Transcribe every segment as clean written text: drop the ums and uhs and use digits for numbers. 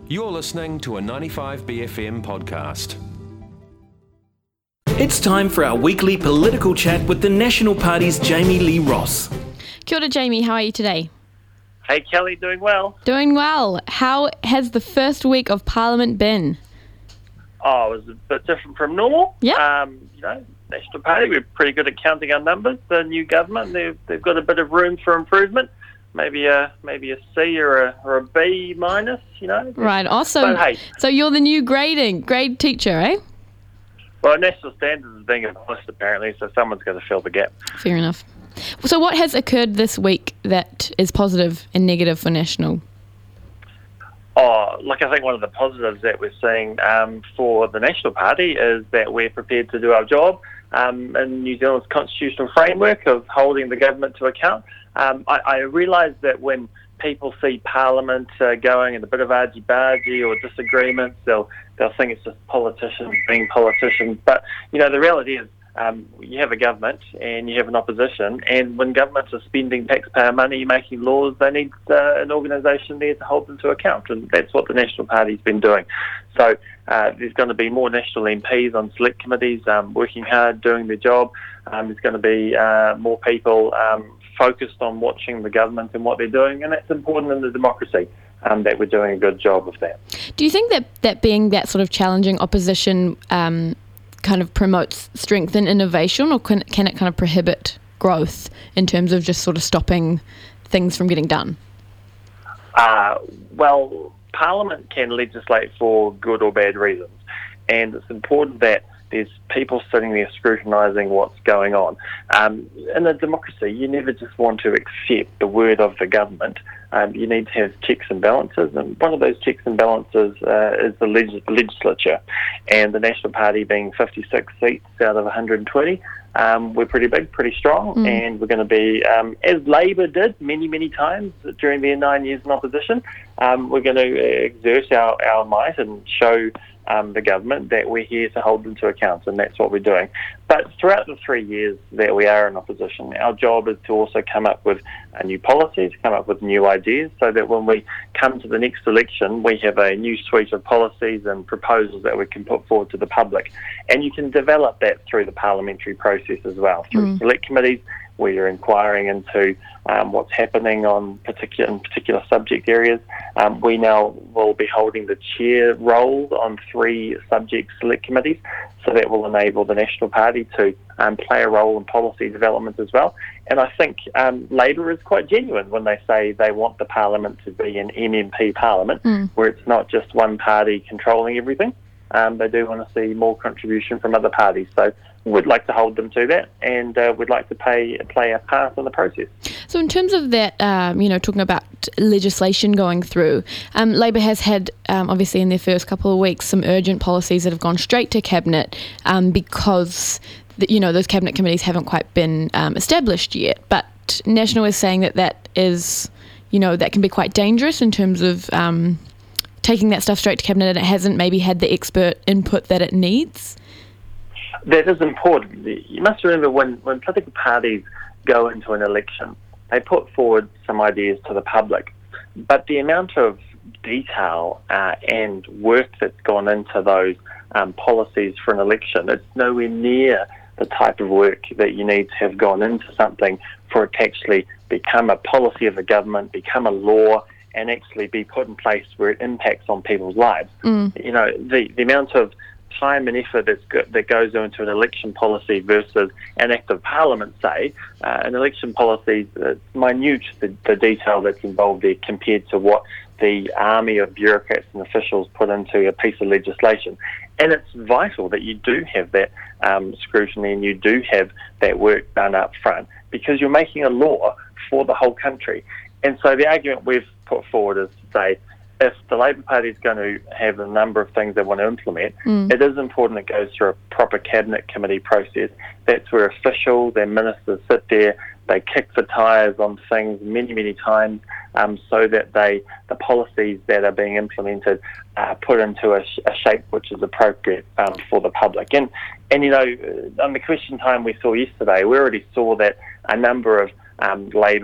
You're listening to a 95BFM podcast. It's time for our weekly political chat with the National Party's Jamie Lee Ross. Kia ora, Jamie. How are you today? Hey, Kelly, doing well? Doing well. How has the first week of Parliament been? Oh, it was a bit different from normal. Yeah. National Party, we're pretty good at counting our numbers. The new government, they've got a bit of room for improvement. Maybe a C or a B minus, Right, awesome. But hey, So you're the new grade teacher, eh? well, national standards is being abolished apparently, so someone's got to fill the gap. Fair enough. So what has occurred this week that is positive and negative for National? Oh, look, I think one of the positives that we're seeing for the National Party is that we're prepared to do our job in New Zealand's constitutional framework of holding the government to account. I realise that when people see Parliament going in a bit of argy-bargy or disagreements, they'll think it's just politicians being politicians. But, the reality is you have a government and you have an opposition, and when governments are spending taxpayer money making laws, they need an organisation there to hold them to account, and that's what the National Party's been doing. So there's going to be more national MPs on select committees working hard, doing their job. There's going to be more people focused on watching the government and what they're doing, and that's important in the democracy, that we're doing a good job of that. Do you think that being that sort of challenging opposition kind of promotes strength and innovation, or can it kind of prohibit growth in terms of just sort of stopping things from getting done? Well, Parliament can legislate for good or bad reasons, and it's important that there's people sitting there scrutinising what's going on. In a democracy, you never just want to accept the word of the government. You need to have checks and balances, and one of those checks and balances is the legislature. And the National Party being 56 seats out of 120, we're pretty big, pretty strong, and we're going to be, as Labour did many, many times during their 9 years in opposition, we're going to exert our might and show the government that we're here to hold them to account, and that's what we're doing. But throughout the 3 years that we are in opposition, our job is to also come up with new policies, come up with new ideas, so that when we come to the next election, we have a new suite of policies and proposals that we can put forward to the public. And you can develop that through the parliamentary process as well, through select committees, where you're inquiring into what's happening in particular subject areas. We now will be holding the chair role on 3 subject select committees, so that will enable the National Party to play a role in policy development as well. And I think Labour is quite genuine when they say they want the Parliament to be an MMP Parliament, where it's not just one party controlling everything. They do want to see more contribution from other parties. So we'd like to hold them to that, and we'd like to play a part in the process. So in terms of that, talking about legislation going through, Labour has had, obviously in their first couple of weeks, some urgent policies that have gone straight to Cabinet because, those Cabinet committees haven't quite been established yet. But National is saying that is, that can be quite dangerous in terms of taking that stuff straight to Cabinet, and it hasn't maybe had the expert input that it needs. That is important. You must remember when political parties go into an election, they put forward some ideas to the public, but the amount of detail and work that's gone into those policies for an election, it's nowhere near the type of work that you need to have gone into something for it to actually become a policy of the government, become a law, and actually be put in place where it impacts on people's lives. The amount of time and effort that goes into an election policy versus an act of parliament, say, an election policy, it's minute, the detail that's involved there compared to what the army of bureaucrats and officials put into a piece of legislation. And it's vital that you do have that scrutiny and you do have that work done up front, because you're making a law for the whole country. And so the argument we've put forward is to say, if the Labour Party is going to have a number of things they want to implement, it is important it goes through a proper Cabinet committee process. That's where officials and ministers sit there, they kick the tyres on things many, many times, so that the policies that are being implemented are put into a shape which is appropriate for the public. And on the question time we saw yesterday, we already saw that a number of Labour's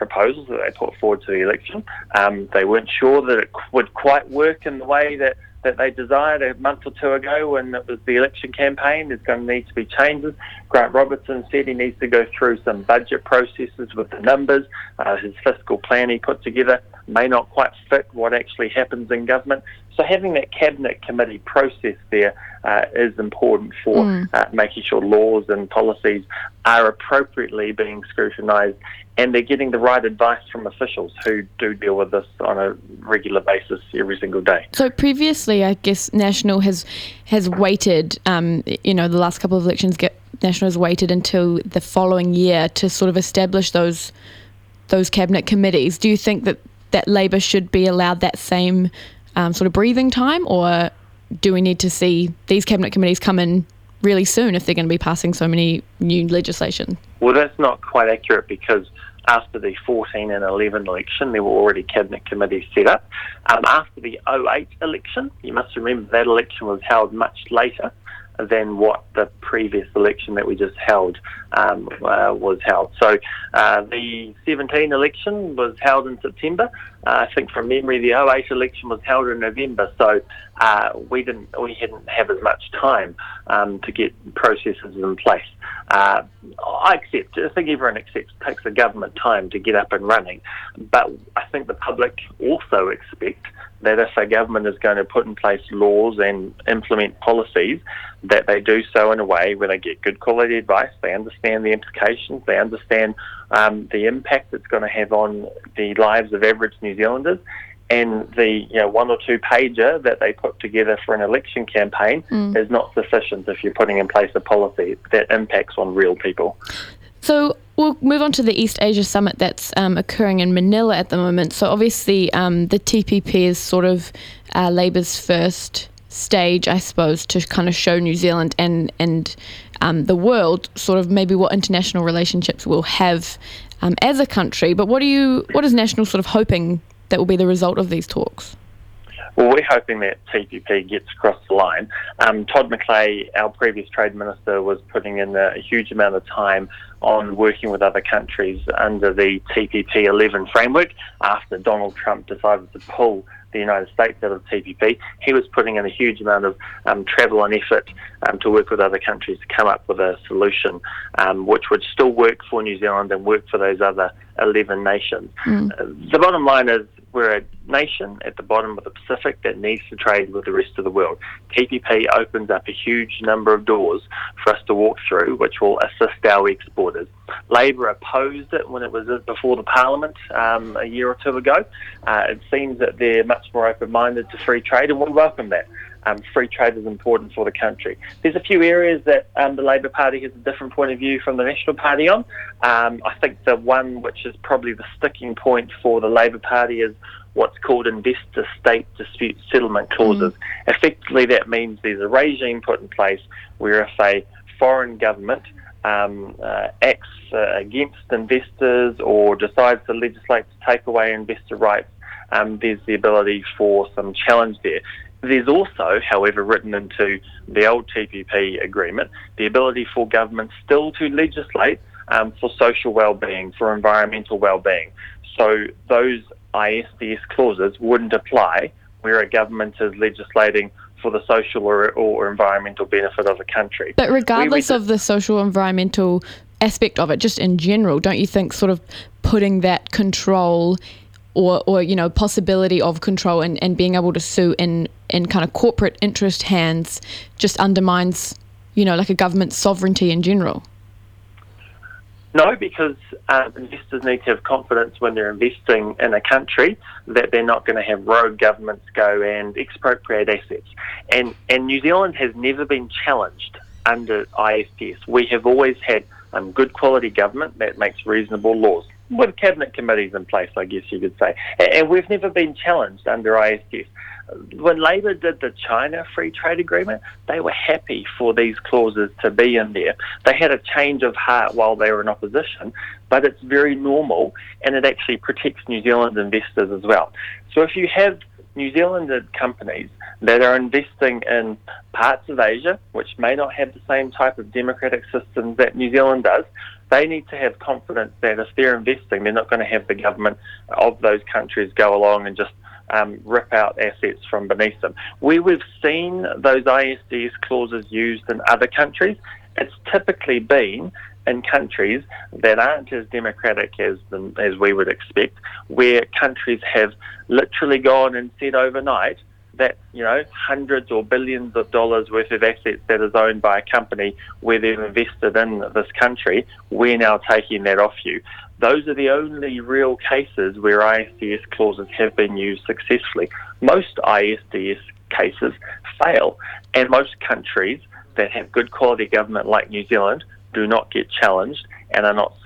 proposals that they put forward to the election. They weren't sure that it would quite work in the way that they desired a month or two ago when it was the election campaign. There's going to need to be changes. Grant Robertson said he needs to go through some budget processes with the numbers. His fiscal plan he put together may not quite fit what actually happens in government. So having that cabinet committee process there is important for making sure laws and policies are appropriately being scrutinised and they're getting the right advice from officials who do deal with this on a regular basis every single day. So previously, I guess National has waited, the last couple of elections, National has waited until the following year to sort of establish those cabinet committees. Do you think that Labor should be allowed that same sort of breathing time, or do we need to see these cabinet committees come in really soon if they're going to be passing so many new legislation? Well, that's not quite accurate because after the 14 and 11 election, there were already cabinet committees set up. After the 08 election, you must remember that election was held much later than what the previous election that we just held was held. So the 17 election was held in September. I think from memory the 08 election was held in November. So we didn't have as much time to get processes in place. I think everyone accepts it takes the government time to get up and running, but I think the public also expect that if a government is going to put in place laws and implement policies, that they do so in a way where they get good quality advice, they understand the implications, they understand the impact it's going to have on the lives of average New Zealanders, and the one or two pager that they put together for an election campaign is not sufficient if you're putting in place a policy that impacts on real people. So we'll move on to the East Asia Summit that's occurring in Manila at the moment. So obviously the TPP is sort of Labor's first stage, I suppose, to kind of show New Zealand and the world sort of maybe what international relationships we'll have as a country. But what is National sort of hoping that will be the result of these talks? Well, we're hoping that TPP gets across the line. Todd McClay, our previous Trade Minister, was putting in a huge amount of time on working with other countries under the TPP 11 framework after Donald Trump decided to pull the United States out of TPP. He was putting in a huge amount of travel and effort to work with other countries to come up with a solution which would still work for New Zealand and work for those other 11 nations. The bottom line is we're a nation at the bottom of the Pacific that needs to trade with the rest of the world. TPP opens up a huge number of doors for us to walk through, which will assist our exporters. Labor opposed it when it was before the Parliament a year or two ago. It seems that they're much more open-minded to free trade, and we welcome that. Free trade is important for the country. There's a few areas that the Labor Party has a different point of view from the National Party on. I think the one which is probably the sticking point for the Labor Party is what's called investor-state dispute settlement clauses. Effectively, that means there's a regime put in place where if a foreign government acts against investors or decides to legislate to take away investor rights, there's the ability for some challenge there. There's also, however, written into the old TPP agreement, the ability for governments still to legislate for social well-being, for environmental well-being. So those ISDS clauses wouldn't apply where a government is legislating for the social or environmental benefit of a country. But regardless of the social environmental aspect of it, just in general, don't you think sort of putting that control or possibility of control and being able to sue in kind of corporate interest hands just undermines, like a government's sovereignty in general? No, because investors need to have confidence when they're investing in a country that they're not going to have rogue governments go and expropriate assets. And New Zealand has never been challenged under ISDS. We have always had good quality government that makes reasonable laws, with cabinet committees in place, I guess you could say. And we've never been challenged under ISDS. When Labor did the China Free Trade Agreement, they were happy for these clauses to be in there. They had a change of heart while they were in opposition, but it's very normal, and it actually protects New Zealand investors as well. So if you have New Zealand companies that are investing in parts of Asia, which may not have the same type of democratic systems that New Zealand does, They need to have confidence that if they're investing, they're not going to have the government of those countries go along and just rip out assets from beneath them. Where we've seen those ISDS clauses used in other countries, it's typically been in countries that aren't as democratic as we would expect, where countries have literally gone and said overnight that, hundreds or billions of dollars worth of assets that is owned by a company where they've invested in this country, we're now taking that off you. Those are the only real cases where ISDS clauses have been used successfully. Most ISDS cases fail, and most countries that have good quality government like New Zealand do not get challenged and are not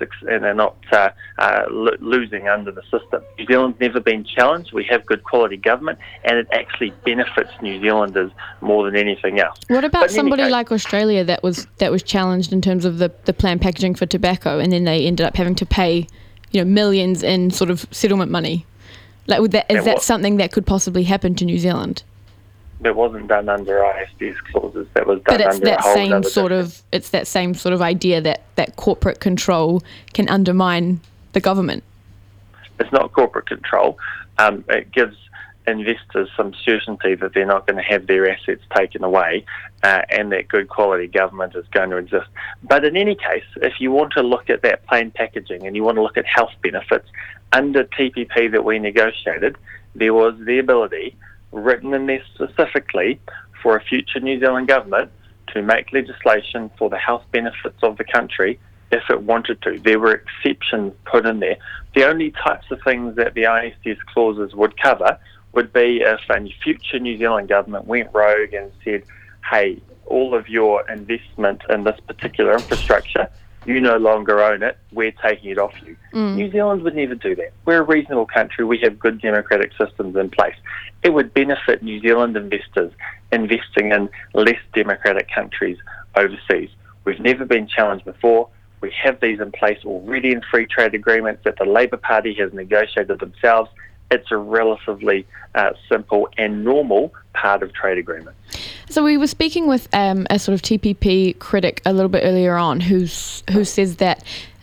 losing under the system. New Zealand's never been challenged. We have good quality government, and it actually benefits New Zealanders more than anything else. What about somebody like Australia that was challenged in terms of the planned packaging for tobacco, and then they ended up having to pay, millions in sort of settlement money? Like, is that something that could possibly happen to New Zealand? That wasn't done under ISDS clauses. That was done under a whole other It's that same sort of idea that corporate control can undermine the government. It's not corporate control. It gives investors some certainty that they're not going to have their assets taken away, and that good quality government is going to exist. But in any case, if you want to look at that plain packaging and you want to look at health benefits, under TPP that we negotiated, there was the ability written in there specifically for a future New Zealand government to make legislation for the health benefits of the country if it wanted to. There were exceptions put in there. The only types of things that the ISDS clauses would cover would be if a future New Zealand government went rogue and said, hey, all of your investment in this particular infrastructure, you no longer own it, we're taking it off you. New Zealand would never do that. We're a reasonable country. We have good democratic systems in place. It would benefit New Zealand investors investing in less democratic countries overseas. We've never been challenged before. We have these in place already in free trade agreements that the Labour Party has negotiated themselves. It's a relatively simple and normal part of trade agreements. So we were speaking with a sort of TPP critic a little bit earlier on who says that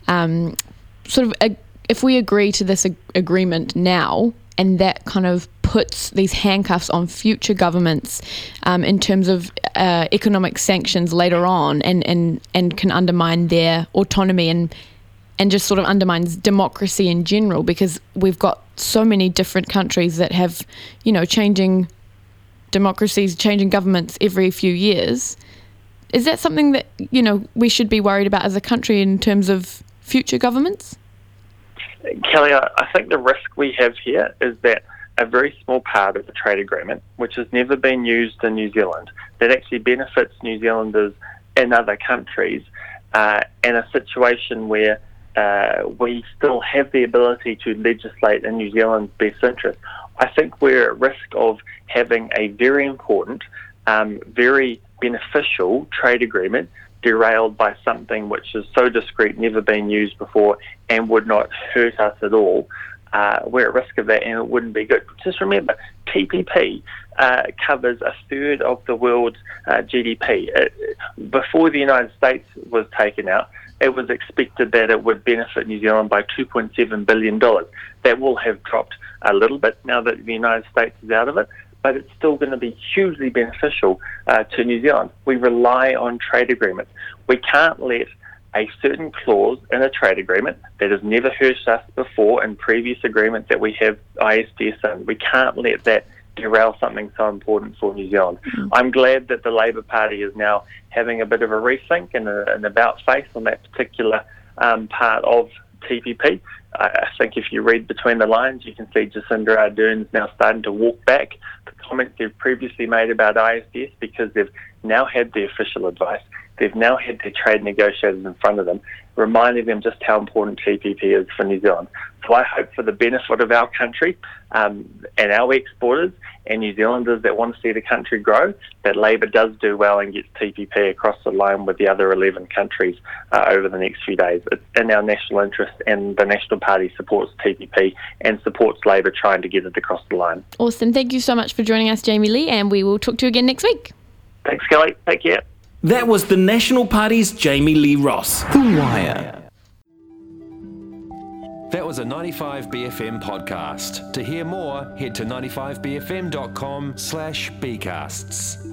if we agree to this agreement now, and that kind of puts these handcuffs on future governments in terms of economic sanctions later on, and can undermine their autonomy and just sort of undermines democracy in general, because we've got so many different countries that have, changing democracies, changing governments every few years. Is that something that, we should be worried about as a country in terms of future governments? Kelly, I think the risk we have here is that a very small part of the trade agreement, which has never been used in New Zealand, that actually benefits New Zealanders in other countries, in a situation where we still have the ability to legislate in New Zealand's best interest. I think we're at risk of having a very important, very beneficial trade agreement derailed by something which is so discreet, never been used before, and would not hurt us at all. We're at risk of that, and it wouldn't be good. Just remember, TPP covers a third of the world's GDP. Before the United States was taken out, it was expected that it would benefit New Zealand by $2.7 billion. That will have dropped a little bit now that the United States is out of it, but it's still going to be hugely beneficial to New Zealand. We rely on trade agreements. We can't let a certain clause in a trade agreement that has never hurt us before in previous agreements that we have ISDS in. We can't let that derail something so important for New Zealand. I'm glad that the Labour Party is now having a bit of a rethink and an about-face on that particular part of TPP. I think if you read between the lines, you can see Jacinda Ardern's now starting to walk back the comments they've previously made about ISDS, because they've now had the official advice. They've now had their trade negotiators in front of them, reminding them just how important TPP is for New Zealand. So I hope for the benefit of our country and our exporters and New Zealanders that want to see the country grow, that Labour does do well and gets TPP across the line with the other 11 countries over the next few days. It's in our national interest, and the National Party supports TPP and supports Labour trying to get it across the line. Awesome. Thank you so much for joining us, Jamie Lee, and we will talk to you again next week. Thanks, Kelly. Take care. That was the National Party's Jamie Lee Ross. The Wire. That was a 95BFM podcast. To hear more, head to 95bfm.com/bcasts.